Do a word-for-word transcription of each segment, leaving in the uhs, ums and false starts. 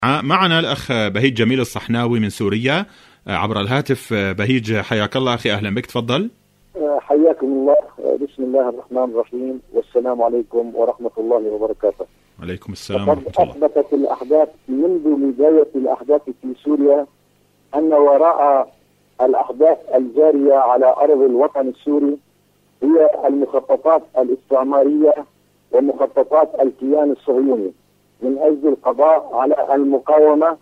معنا الأخ بهيج جميل الصحناوي من سوريا عبر الهاتف. بهيج حياك الله أخي، أهلا بك، تفضل. حياكم الله. بسم الله الرحمن الرحيم، والسلام عليكم ورحمة الله وبركاته. عليكم السلام ورحمة الله. أثبتت الأحداث منذ بداية الأحداث في سوريا أن وراء الأحداث الجارية على أرض الوطن السوري هي المخططات الاستعمارية ومخططات الكيان الصهيوني من أجل القضاء على المقاومة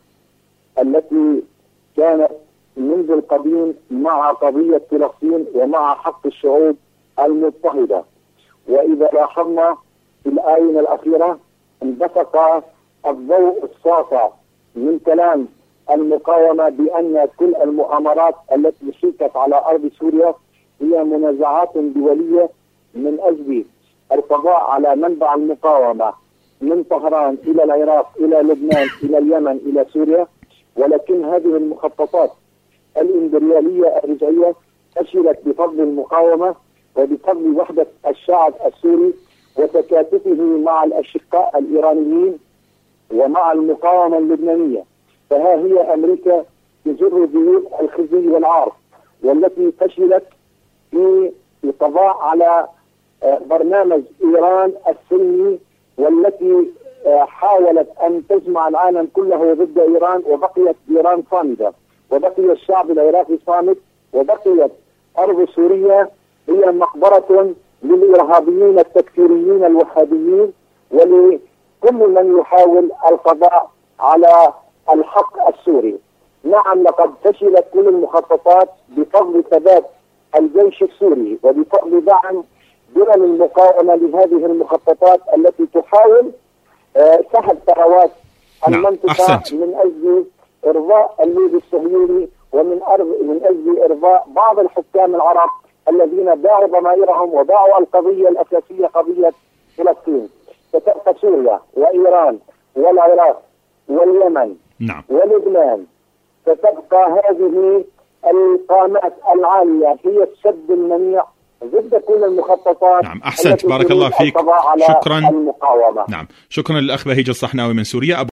التي كانت منذ القديم مع قضية فلسطين ومع حق الشعوب المضطهدة. وإذا لاحظنا في الآونة الأخيرة انبثق الضوء الساطع من كلام المقاومة بأن كل المؤامرات التي شكت على أرض سوريا هي منازعات دولية من أجل القضاء على منبع المقاومة من طهران إلى العراق إلى لبنان إلى اليمن إلى سوريا. ولكن هذه المخططات الإمبريالية الرجعية فشلت بفضل المقاومة وبفضل وحدة الشعب السوري وتكاتفه مع الأشقاء الإيرانيين ومع المقاومة اللبنانية. فها هي أمريكا تجر ضيوف الخزي والعار، والتي فشلت في القضاء على برنامج إيران السلمي، والتي حاولت أن تجمع العالم كله ضد إيران، وبقيت إيران صامدة، وبقي الشعب العراقي صامت، وبقيت أرض سوريا هي مقبرة للإرهابيين التكفيريين الوهابيين ولكل من يحاول القضاء على الحق السوري. نعم، لقد فشلت كل المخططات بفضل ثبات الجيش السوري وبفضل دعم دول المقاومة لهذه المخططات التي تحاول سحب ثروات المنطقة من أجل إرضاء اللوبي الصهيوني ومن أرض من أجل إرضاء بعض الحكام العرب الذين باعوا ضمائرهم وباعوا القضية الأساسية قضية فلسطين. فتبقى سوريا وإيران والعراق واليمن نعم. ولبنان، فتبقى هذه القامات العالية هي السد المنيع ضد كل المخططات. نعم، أحسنت، بارك الله فيك، شكرا. المقاومة. نعم، شكرا للأخ بهيج الصحناوي من سوريا.